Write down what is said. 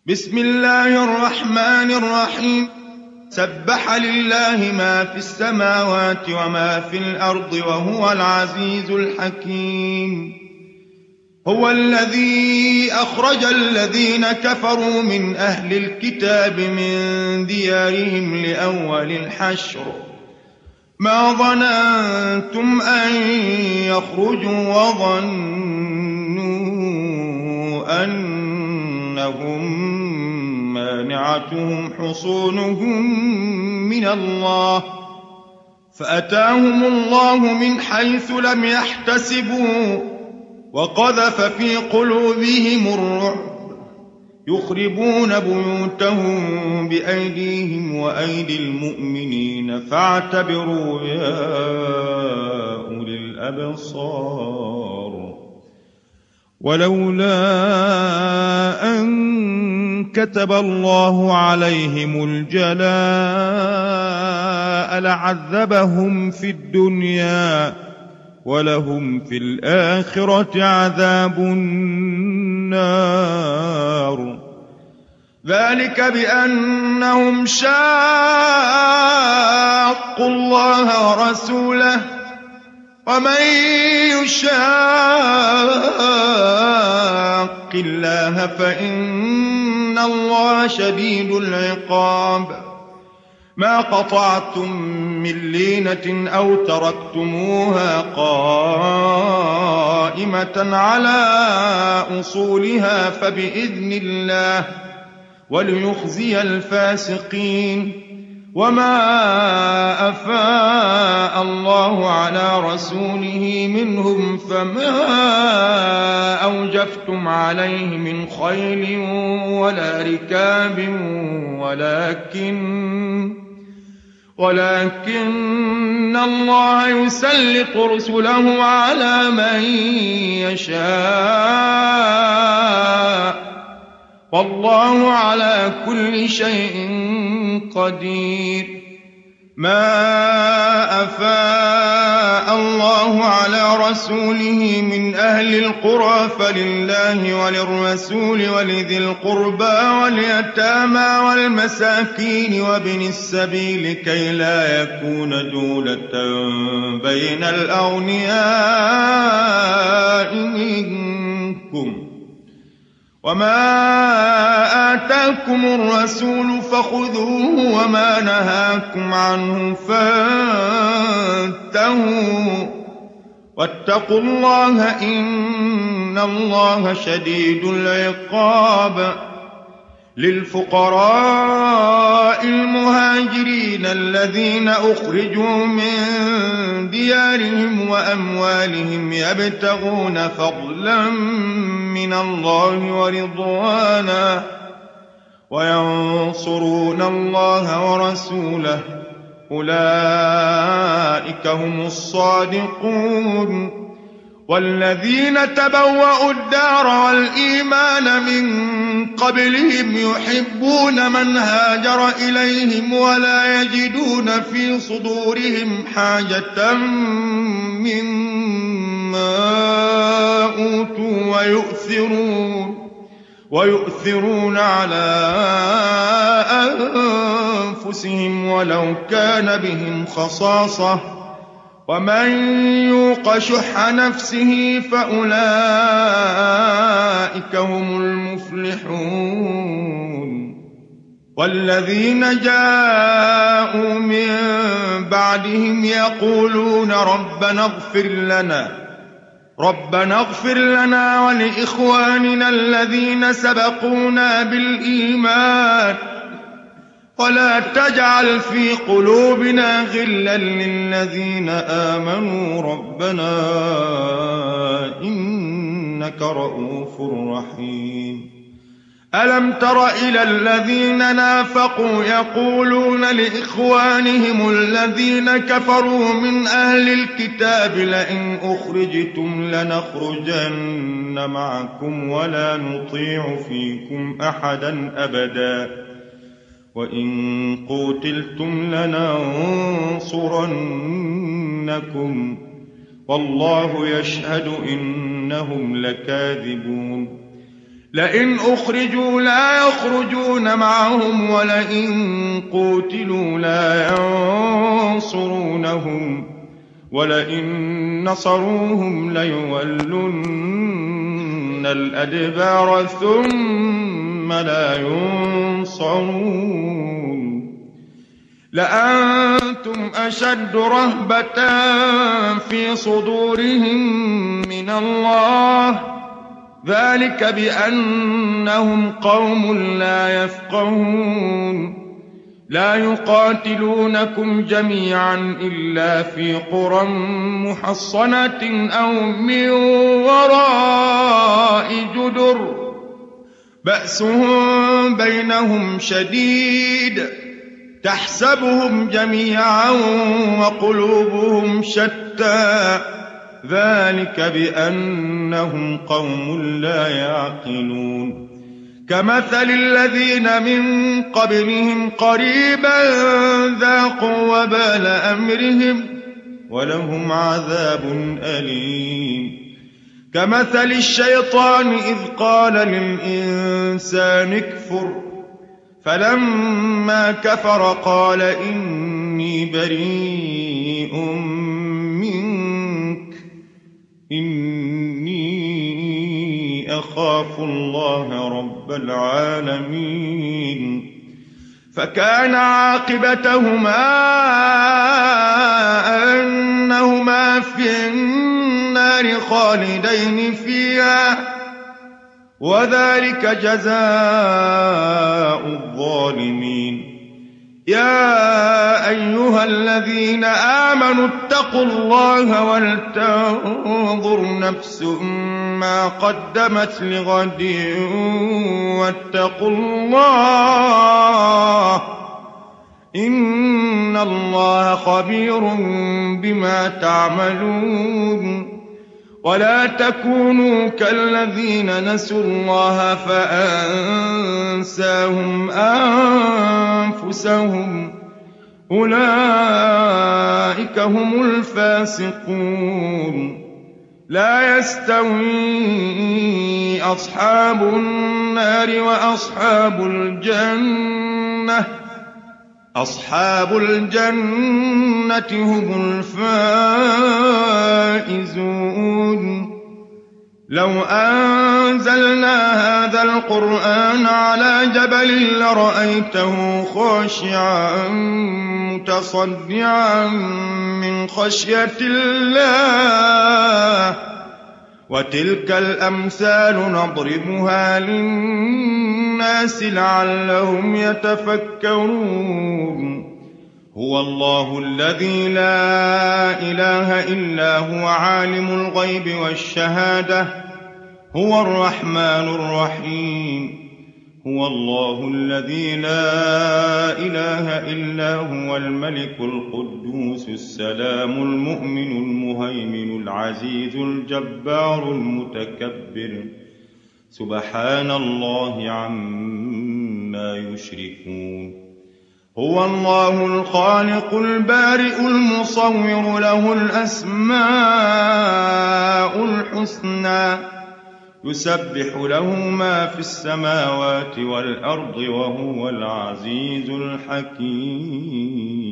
بسم الله الرحمن الرحيم. سبح لله ما في السماوات وما في الأرض وهو العزيز الحكيم. هو الذي أخرج الذين كفروا من أهل الكتاب من ديارهم لأول الحشر ما ظننتم أن يخرجوا وظنوا أنهم مانعتهم حصونهم من الله فأتاهم الله من حيث لم يحتسبوا وقذف في قلوبهم الرعب يخربون بيوتهم بأيديهم وأيدي المؤمنين فاعتبروا يا أولي الأبصار. ولولا أن كتب الله عليهم الجلاء لعذبهم في الدنيا ولهم في الآخرة عذاب النار. ذلك بأنهم شاقوا الله ورسوله ومن يشاق الله فإن الله شديد العقاب. ما قطعتم من لينة أو تركتموها قائمة على أصولها فبإذن الله وليخزي الفاسقين. وما أفاء الله على رسوله منهم فما أوجفتم عليه من خيل ولا ركاب ولكن الله يسلط رسله على من يشاء والله على كل شيء قدير. ما أفاء الله على رسوله من أهل القرى فلله وللرسول ولذي القربى واليتامى والمساكين وابن السبيل كي لا يكون دولة بين الأغنياء منكم. وما آتاكم الرسول فخذوه وما نهاكم عنه فانتهوا واتقوا الله إن الله شديد العقاب. للفقراء المهاجرين الذين أخرجوا من ديارهم وأموالهم يبتغون فضلا من الله ورضوانا وينصرون الله ورسوله أولئك هم الصادقون. والذين تبوأوا الدار والإيمان من قبلهم يحبون من هاجر إليهم ولا يجدون في صدورهم حاجة مما أوتوا ويؤثرون على أنفسهم ولو كان بهم خصاصة ومن يوق شح نفسه فأولئك هم المفلحون. والذين جاءوا من بعدهم يقولون ربنا اغفر لنا ولإخواننا الذين سبقونا بالإيمان ولا تجعل في قلوبنا غلا للذين آمنوا ربنا إنك رؤوف رحيم. ألم تر إلى الذين نافقوا يقولون لإخوانهم الذين كفروا من أهل الكتاب لئن أخرجتم لنخرجن معكم ولا نطيع فيكم أحدا أبدا وإن قوتلتم لننصرنكم والله يشهد إنهم لكاذبون. لئن أخرجوا لا يخرجون معهم ولئن قوتلوا لا ينصرونهم ولئن نصروهم ليولن الأدبار ثم لا ينصرون لأنتم أشد رهبة في صدورهم من الله ذلك بأنهم قوم لا يفقهون لا يقاتلونكم جميعا إلا في قرى محصنة أو من وراء جدر بأسهم بينهم شديد تحسبهم جميعا وقلوبهم شتى ذلك بأنهم قوم لا يعقلون كمثل الذين من قبلهم قريبا ذاقوا وبال أمرهم ولهم عذاب أليم كمثل الشيطان إذ قال للإنسان اكفر فلما كفر قال إني بريء منك إني أخاف الله رب العالمين فكان عاقبتهما أنهما في النار خالدين فيها وذلك جزاء الظالمين يا أيها الذين آمنوا اتقوا الله ولتنظر نفس ما قدمت لغد واتقوا الله إن الله خبير بما تعملون ولا تكونوا كالذين نسوا الله فأنساهم أنفسهم أولئك هم الفاسقون لا يستوي أصحاب النار وأصحاب الجنة أصحاب الجنة هم الفائزون لو أنزلنا هذا القرآن على جبل لرأيته خاشعا متصدعا من خشية الله وتلك الأمثال نضربها للناس لعلهم يتفكرون هو الله الذي لا إله إلا هو عالم الغيب والشهادة هو الرحمن الرحيم هو الله الذي لا إله إلا هو الملك القدوس السلام المؤمن المهيمن العزيز الجبار المتكبر سبحان الله عما يشركون هو الله الخالق البارئ المصور له الأسماء الحسنى يسبح له ما في السماوات والأرض وهو العزيز الحكيم